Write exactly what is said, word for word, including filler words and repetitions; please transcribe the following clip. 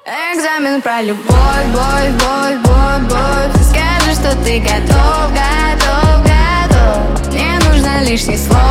Экзамен про любовь, бой, бой, бой, бой. Скажи, что ты готов, готов, готов. Не нужно лишних слов.